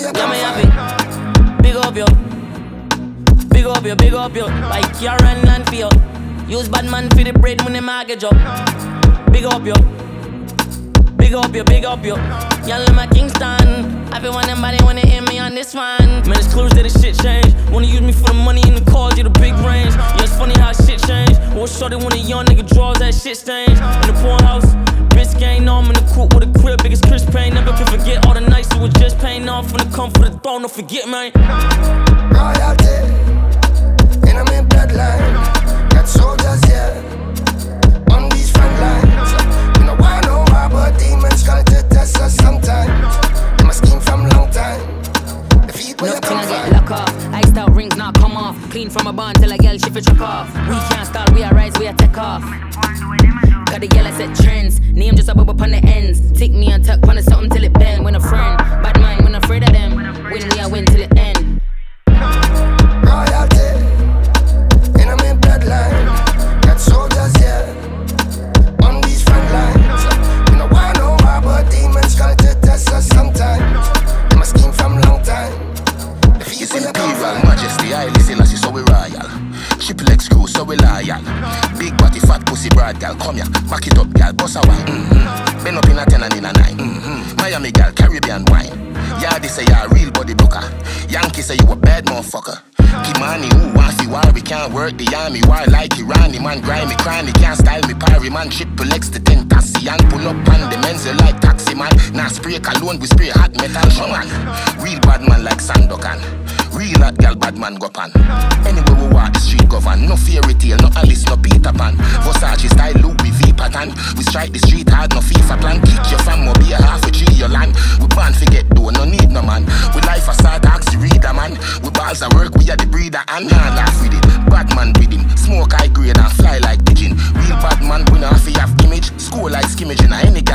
Yeah, me have it. Big up yo. Big up yo, big up yo. Like Karen and Fio. Use bad man for the bread when the mortgage up. Big up yo. Big up yo, big up yo. Y'all in my Kingston. Everyone and body wanna hear me on this one. Man, it's close that the shit change. Wanna use me for the money in the cars, you the big range. Yeah, it's funny how shit change. Or shorty when a young nigga draws that shit stains. In the porn house, Biscayne, no, I'm in the court with a crib, biggest Chris Payne. Never can forget all the nights it was just paying off. When it come for the throne, don't forget, man. Royalty, in a main bloodline. Got soldiers, yeah, on these front lines. We know why, no why, but demons come to test us sometimes. Them a scheme from long time. The feet where you come from. Get lock off. Iced out rings now come off. Clean from a barn till a girl shift it truck off. We can't start, we are rise, we are take off. Got the yellow set trends. Name just a bubble upon the ends. Tick me and tuck on the something till it bend. When a friend, bad mind, when afraid of them. Win we are win till it end. Royalty, in a main bloodline. Got soldiers, yeah, on these front lines. We know why, no why, but demons come to test us sometimes. Them a scheme from long time. It's Imperial Majesty, I listen as you so we royal. Triple X crew, so we loyal. Big body, fat pussy, broad gal, come here, back it up, gal, boss a wine. Bend up in a 10 and in a 9. Miami gal, Caribbean wine. Yeah, they say you're a real body booker. Yankee say you a bad motherfucker. Kimani, who wants the war? We can't work the army war like Irani. Man, grimy, cranny, can't style me parry. Man, Triple X the Tentacion. Pull up on the men's like taxi man. Now spray cologne, we spray hot metal show man. Real bad man like Sandokan. Real hot gal, bad man go pan. Anyway we walk the street govern. No fairy tale, no Alice, no Peter Pan. Versace style, Louis V pattern. We strike the street hard, no FIFA plan. Kick your fam, be a half a tree your land. We born forget though, no need no man. We life a sad ask the reader man. We balls at work, we are the breeder and can't laugh with it. Bad man with him, smoke high grade and fly like pigeon. Real bad man, we not have image. School like skimmage in any